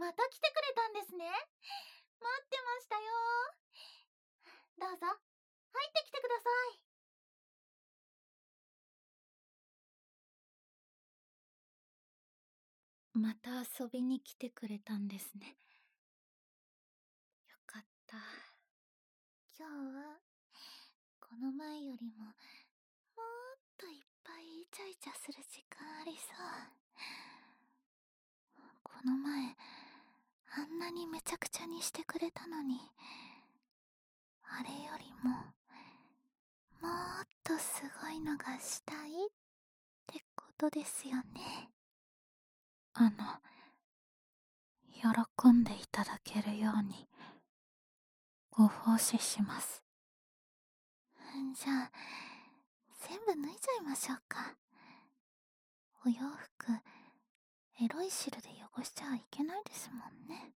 また来てくれたんですね。待ってましたよ。どうぞ、入ってきてください。また遊びに来てくれたんですね。よかった。今日は、この前よりも、もっといっぱいイチャイチャする時間ありそう。この前、あんなにめちゃくちゃにしてくれたのに、あれよりも、もっとすごいのがしたいってことですよね。喜んでいただけるように、ご奉仕します。じゃあ、全部脱いじゃいましょうか。お洋服、エロい汁で汚しちゃいけないですもんね。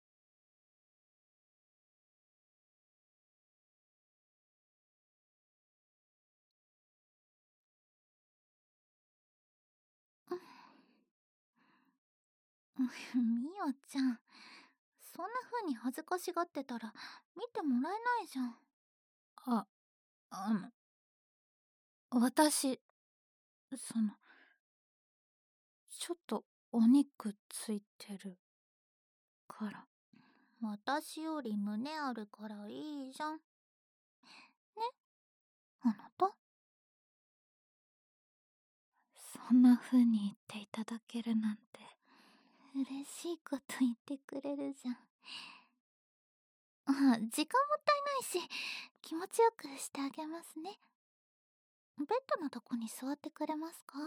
みおちゃん、そんな風に恥ずかしがってたら見てもらえないじゃん。私、ちょっとお肉ついてるから。私より胸あるからいいじゃん。ね、あなた。そんな風に言っていただけるなんて。嬉しいこと言ってくれるじゃん。時間もったいないし、気持ちよくしてあげますね。ベッドのとこに座ってくれますか？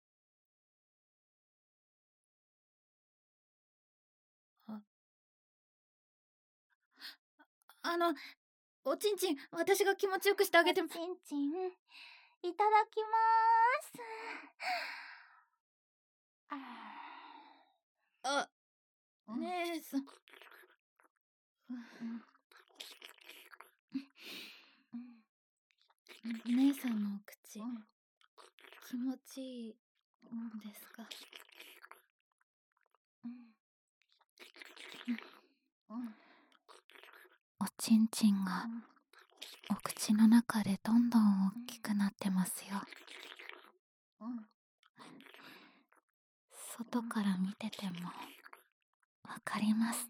おちんちん、私が気持ちよくしてあげても。おちんちん、いただきまーす。姉さん。姉さんのお口、気持ちいいんですか？おちんちんがお口の中でどんどん大きくなってますよ。外から見ててもわかりますって。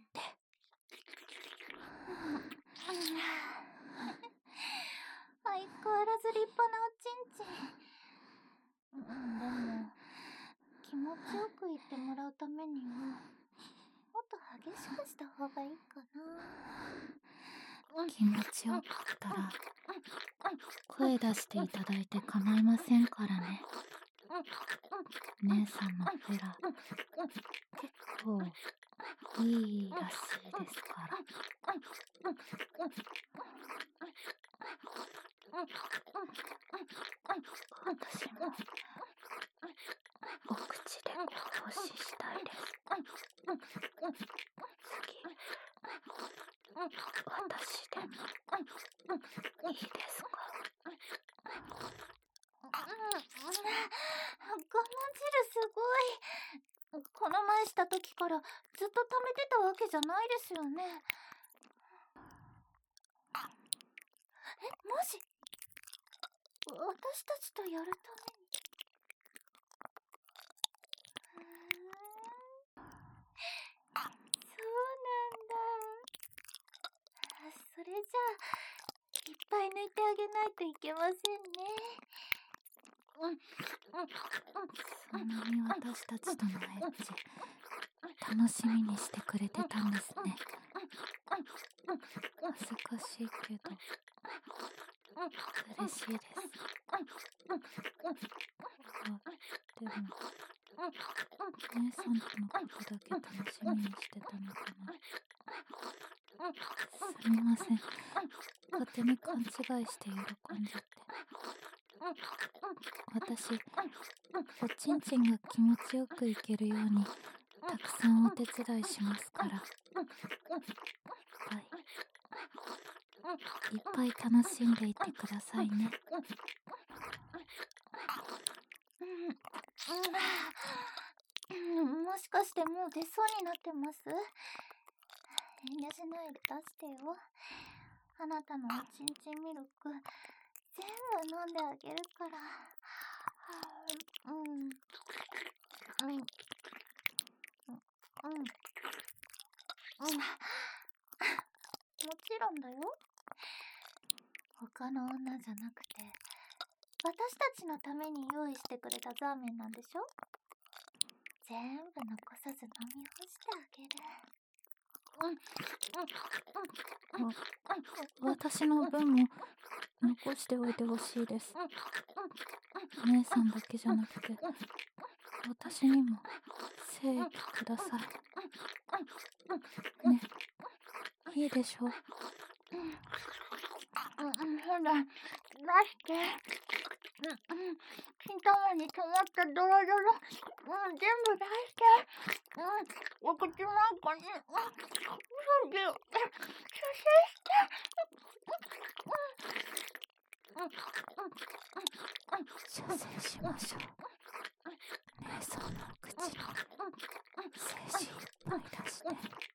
相変わらず立派なおちんちん。でも、気持ちよく言ってもらうためには、もっと激しくした方がいいかな。気持ちよかったら、声出していただいて構いませんからね。姉さんのフェラ、結構いいらしいですから。私もお口でご奉仕したいです。次、私でもいいですか？我慢汁すごい。この前した時からずっと溜めてたわけじゃないですよね。マジ？私たちとやるために。そうなんだ。それじゃあ、いっぱい抜いてあげないといけませんね。そんなに私たちとのエッチ、楽しみにしてくれてたんですね。恥ずかしいけど、嬉しいです。でも、姉さんとのことだけ楽しみにしてたのかな。すみません。勝手に勘違いして喜んじゃって。私、おちんちんが気持ちよくいけるように、たくさんお手伝いしますから。いっぱい楽しんでいってくださいね。もしかかしてもう出そうになってます？遠慮しないで出してよ。あなたのおちんちんミルク全部飲んであげるから。うんうんうんうん。もちろんだよ。他の女じゃなくて私たちのために用意してくれたザーメンなんでしょ？全部残さず飲み干してあげる。 私の分も残しておいてほしいです。姉さんだけじゃなくて私にも精液くださいね。いいでしょう？ ほら、出して。金玉に溜まったドロドロ。全部出して。お口の中に。なんでよ。 射精しましょう。姉さんの口に精子いっぱい出して。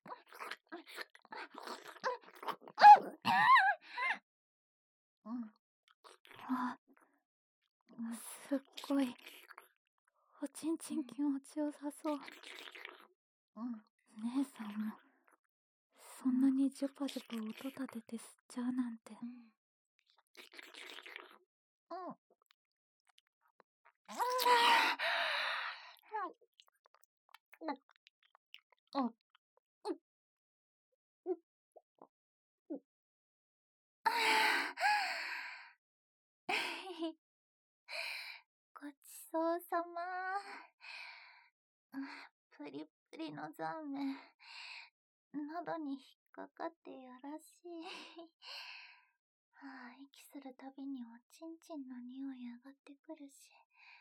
あ、すっごいおちんちん気持ちよさそう。姉さんもそんなにジュパジュパ音立てて吸っちゃうなんて。 ごちそうさま。プリプリのザーメン、喉に引っかかってやらしい。息するたびにおちんちんの匂い上がってくるし。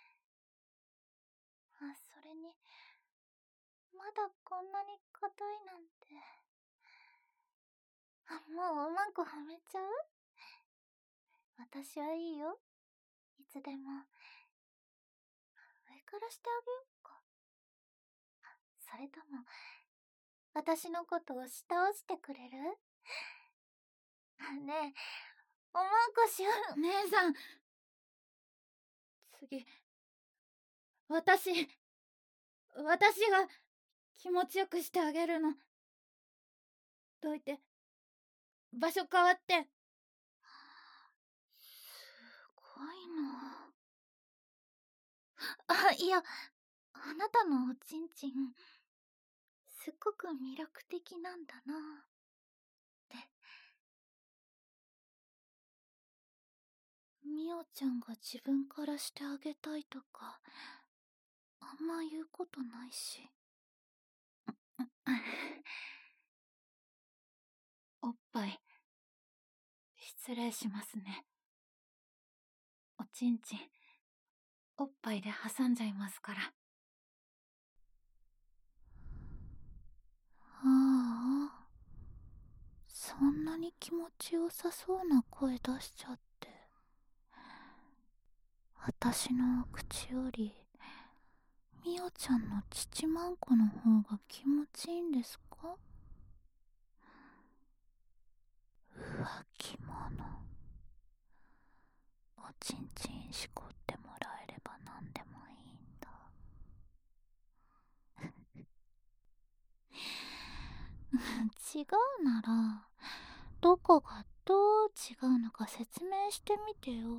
それに、まだこんなに硬いなんて。もううまくはめちゃう？私はいいよ。いつでも。上からしてあげようか。それとも、私のことを押し倒してくれる？ねえ、おまんこしよう。 姉さん、次、私が気持ちよくしてあげるの。どいて、場所変わって。 すごいな。いや、あなたのおちんちん、すっごく魅力的なんだなって。みおちゃんが自分からしてあげたいとか、あんま言うことないし。おっぱい、失礼しますね。おちんちん、おっぱいで挟んじゃいますから。そんなに気持ちよさそうな声出しちゃって。私の口より、みおちゃんの乳まんこの方が気持ちいいんですか？浮気者。おちんちんしこってもらえれば何でもいいんだ。違うなら、どこがどう違うのか説明してみてよ。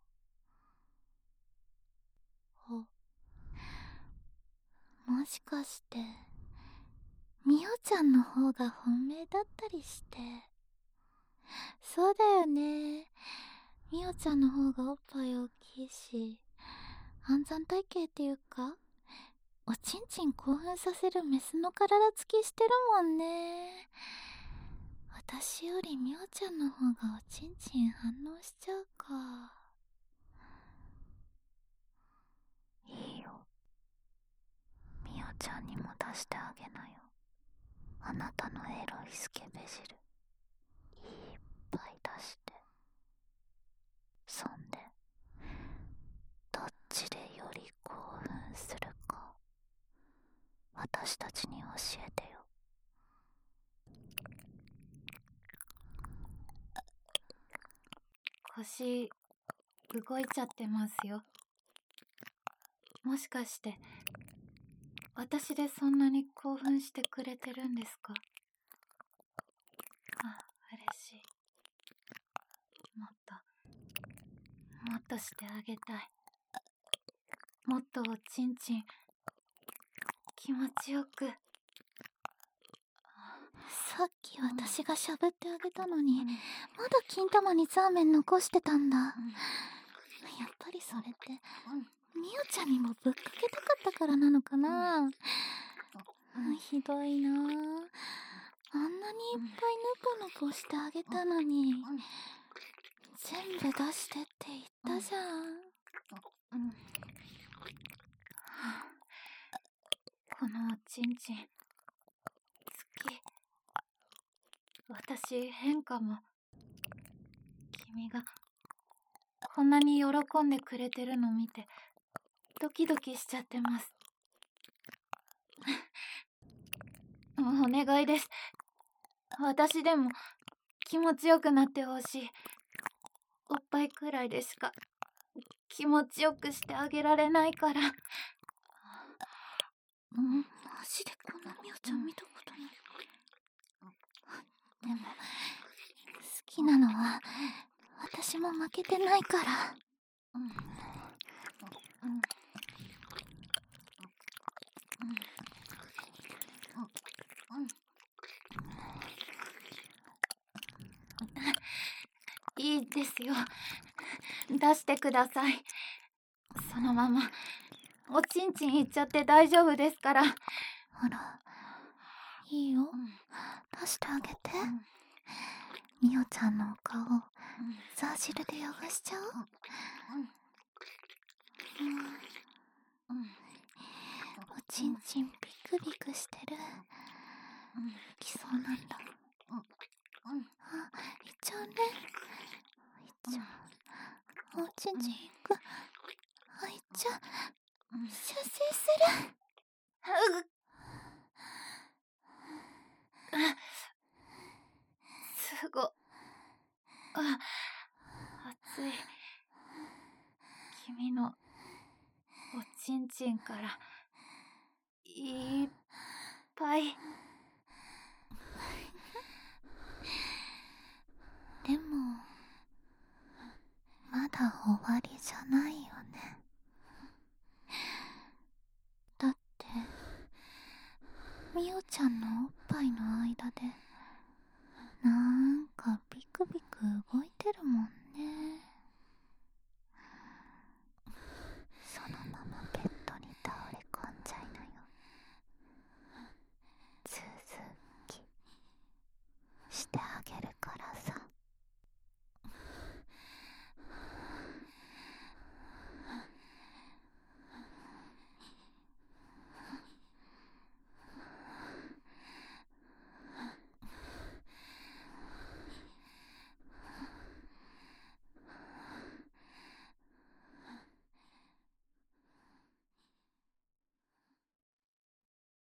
もしかして、みおちゃんの方が本命だったりして。そうだよね。みおちゃんの方がおっぱい大きいし、暗算体型っていうか、おちんちん興奮させるメスの体つきしてるもんね。私よりみおちゃんの方がおちんちん反応しちゃうか。いいよ。みおちゃんにも出してあげなよ。あなたのエロいスケベ汁。いっぱい出して。そんで、どっちでより興奮するか、私私たちに教えてよ。 腰動いちゃってますよ。もしかして私でそんなに興奮してくれてるんですか？あ、嬉しい。もっとしてあげたい。もっとおちんちん気持ちよく。 さっき私がしゃぶってあげたのに、まだ金玉にザーメン残してたんだ。やっぱりそれって、みおちゃんにもぶっかけたかったからなのかな。ひどいなあ。あんなにいっぱいぬぽぬぽしてあげたのに、全部出してって言ったじゃん。 このおちんちん好き。私変かも。君がこんなに喜んでくれてるの見てドキドキしちゃってます。お願いです。私でも気持ちよくなってほしい。おっぱいくらいでしか気持ちよくしてあげられないから。 マジでこんなみおちゃん見たことない。でも好きなのは私も負けてないから。 いいですよ。出してください。そのままおちんちんいっちゃって大丈夫ですから。 ほら、いいよ。出してあげて。みおちゃんのお顔、ザー汁で汚しちゃおう。おちんちんビクビクしてる。いきそうなんだ。あ、いっちゃうね。いっちゃう。おちんちんいく。あ、いっちゃう。出世する。 すご。あ、熱い。君のおちんちんからいっぱい。 でもまだ終わりじゃないよね。だってみおちゃんのおっぱいの間でなんかビクビク動いてるもんね。